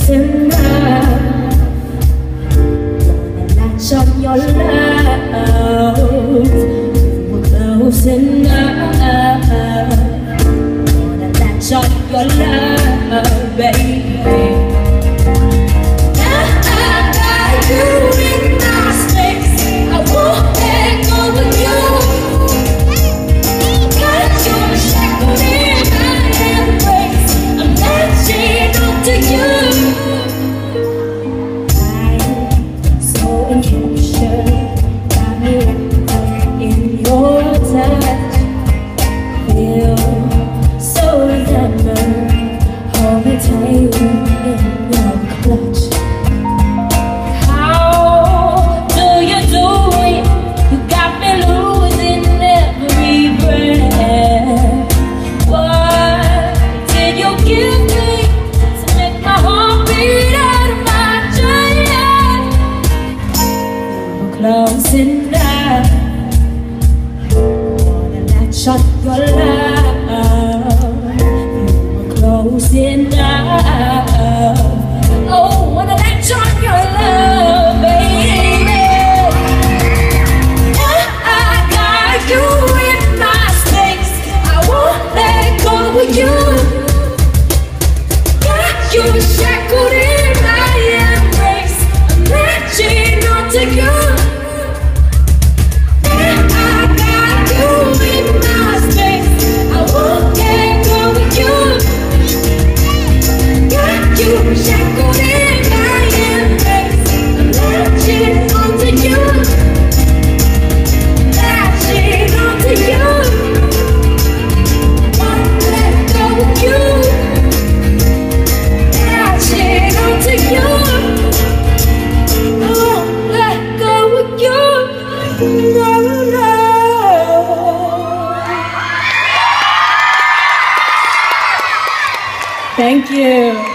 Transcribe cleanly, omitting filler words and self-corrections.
close enough. Wanna latch on your love. We're close enough. Wanna latch on your love, baby. Close enough. Wanna latch on your love. You were close enough. Oh, wanna latch on your love, baby. I got you in my space. I won't let go of you. Got you shackled in my embrace. I'm latching onto you. Shackled in my embrace, I'm latching onto you, latching onto you. Won't let go of you, latching onto you. Won't let go of you. No, no. Thank you.